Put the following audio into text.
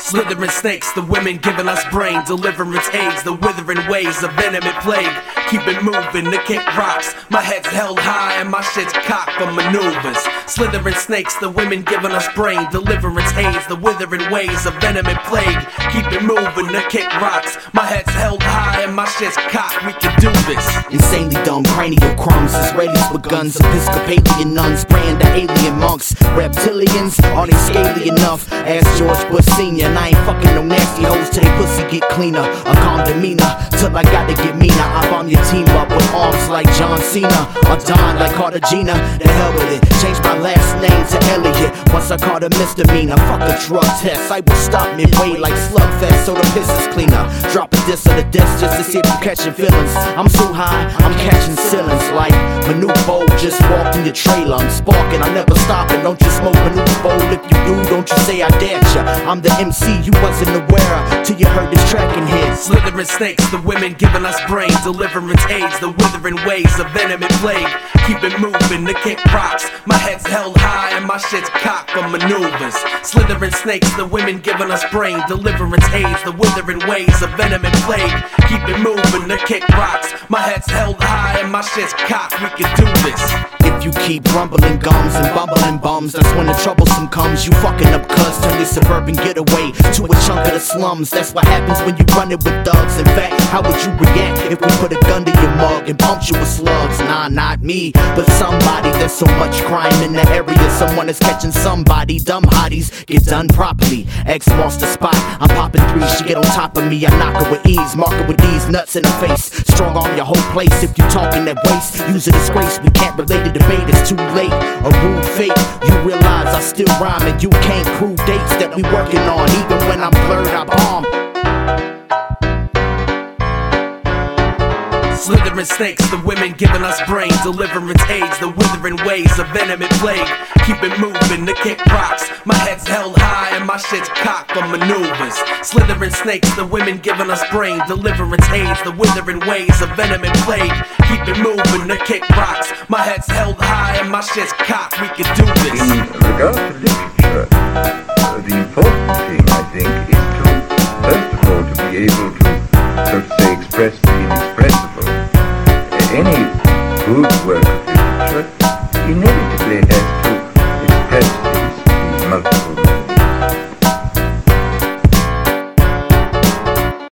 Slithering snakes, the women giving us brain. Deliverance aids, the withering ways of venomous plague. Keep it moving, the kick rocks. My head's held high and my shit's cocked for maneuvers. Slithering snakes, the women giving us brain. Deliverance aids, the withering ways of venomous plague. Keep it moving, the kick rocks. My head's held high and my shit's cocked. We can do this. Insanely dumb cranial crumbs, Israelis with guns, Episcopalian nuns praying to alien monks. Reptilians, are they scaly enough? Ask George Bush Sr. And I ain't fucking no nasty hoes till they pussy get cleaner. A calm demeanor till I gotta get meaner. I bomb your team up with arms like John Cena, or Don like Cartagena. The hell with it, change my last name to Elliot. Once I caught a misdemeanor, fuck a drug test. I will stop midway like Slugfest, so the piss is cleaner. Drop a diss of the disc just to see if you catching feelings. I'm so high, I'm catching ceilings like Manute Bowl just walked in your trailer. I'm sparking, I never stopping. Don't you smoke Manute Bowl? If you do, don't you say I dared ya. I'm the MC you wasn't aware of till you heard this track and hit. Slithering snakes, the women giving us brain. Deliverance aids, the withering ways of venomous plague. Keep it moving, the kick rocks. My head's held high and my shit's cocked for maneuvers. Slithering snakes, the women giving us brain. Deliverance aids, the withering ways of venomous plague. Keep it moving, the kick rocks. My head's held high and my shit's cocked. We can do this. If you keep rumbling gums and bumbling bums, that's when the troublesome comes. You fucking up cuz, turn your suburban getaway to a chunk of the slums. That's what happens when you run it with thugs. In fact, how would you react if we put a gun to your mug and pumped you with slugs? Nah, not me, but somebody. There's so much crime in the area, someone is catching somebody. Dumb hotties get done properly. X marks the spot, I'm popping threes. She get on top of me, I knock her with ease. Mark her with these nuts in her face. Strong on your whole place if you talking that waste. Use a disgrace, we can't relate to debate, it's too late. A rude fate, you realize I still rhyme and you can't prove dates that we working on. Even when I'm blurred, I bomb. Slithering snakes, the women giving us brain. Deliverance aids, the withering ways of venomous plague. Keep it moving, the kick rocks. My head's held high and my shit's cocked for maneuvers. Slithering snakes, the women giving us brain. Deliverance aids, the withering ways of venomous plague. Keep it moving, the kick rocks. My head's held high and my shit's cocked. We can do this. In regard to literature, the important thing, I think, is to, first of all, to be able to, so to say, express